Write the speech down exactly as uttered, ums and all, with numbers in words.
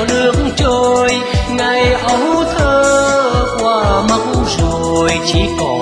nước trôi, ngày ấu thơ qua mất rồi chỉ còn